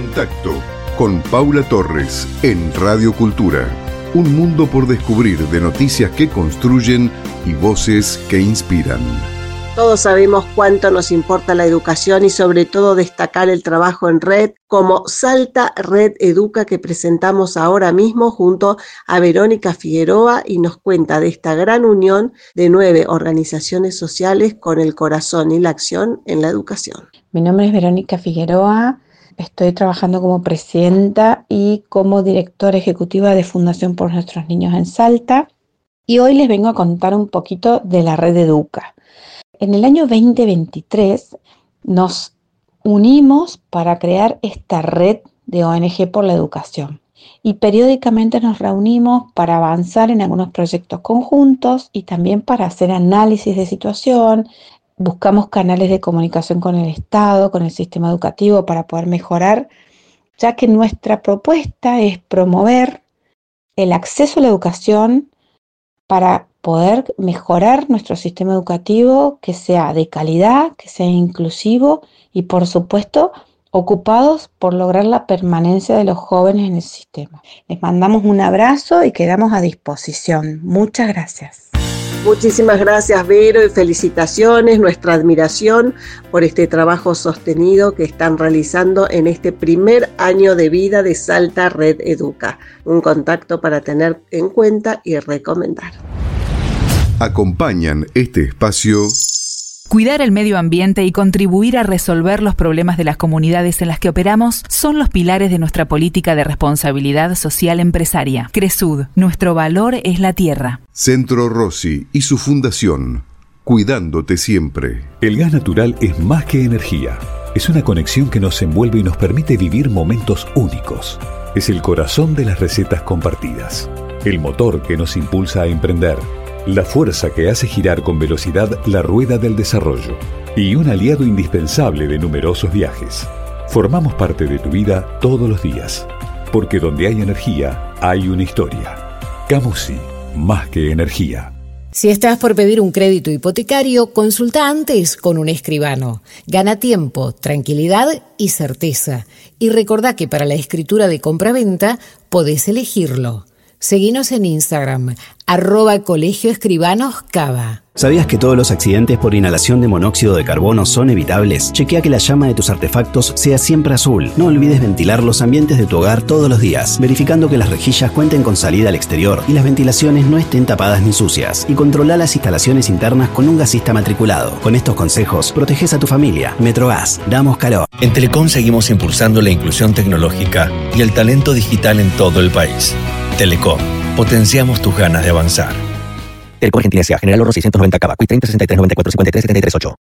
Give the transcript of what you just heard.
Contacto con Paula Torres en Radio Cultura. Un mundo por descubrir de noticias que construyen y voces que inspiran. Todos sabemos cuánto nos importa la educación y sobre todo destacar el trabajo en red como Salta Red Educa que presentamos ahora mismo junto a Verónica Figueroa y nos cuenta de esta gran unión de 9 organizaciones sociales con el corazón y la acción en la educación. Mi nombre es Verónica Figueroa, estoy trabajando como presidenta y como directora ejecutiva de Fundación por Nuestros Niños en Salta y hoy les vengo a contar un poquito de la Red Educa. En el año 2023 nos unimos para crear esta red de ONG por la educación y periódicamente nos reunimos para avanzar en algunos proyectos conjuntos y también para hacer análisis de situación. Buscamos canales de comunicación con el Estado, con el sistema educativo para poder mejorar, ya que nuestra propuesta es promover el acceso a la educación para poder mejorar nuestro sistema educativo, que sea de calidad, que sea inclusivo y, por supuesto, ocupados por lograr la permanencia de los jóvenes en el sistema. Les mandamos un abrazo y quedamos a disposición. Muchas gracias. Muchísimas gracias, Vero, y felicitaciones, nuestra admiración por este trabajo sostenido que están realizando en este primer año de vida de Salta Red Educa. Un contacto para tener en cuenta y recomendar. Acompañan este espacio. Cuidar el medio ambiente y contribuir a resolver los problemas de las comunidades en las que operamos son los pilares de nuestra política de responsabilidad social empresaria. Cresud, nuestro valor es la tierra. Centro Rossi y su fundación, cuidándote siempre. El gas natural es más que energía. Es una conexión que nos envuelve y nos permite vivir momentos únicos. Es el corazón de las recetas compartidas. El motor que nos impulsa a emprender. La fuerza que hace girar con velocidad la rueda del desarrollo y un aliado indispensable de numerosos viajes. Formamos parte de tu vida todos los días, porque donde hay energía, hay una historia. Camusi, más que energía. Si estás por pedir un crédito hipotecario, consulta antes con un escribano. Gana tiempo, tranquilidad y certeza. Y recordá que para la escritura de compraventa podés elegirlo. Seguinos en Instagram, @colegioescribanoscava. ¿Sabías que todos los accidentes por inhalación de monóxido de carbono son evitables? Chequea que la llama de tus artefactos sea siempre azul. No olvides ventilar los ambientes de tu hogar todos los días, verificando que las rejillas cuenten con salida al exterior y las ventilaciones no estén tapadas ni sucias. Y controla las instalaciones internas con un gasista matriculado. Con estos consejos, proteges a tu familia. Metrogas, damos calor. En Telecom seguimos impulsando la inclusión tecnológica y el talento digital en todo el país. Telecom, potenciamos tus ganas de avanzar. Telecom Argentina S.A. General Oro 690 Cava, Q 30 63 94 53 73 8.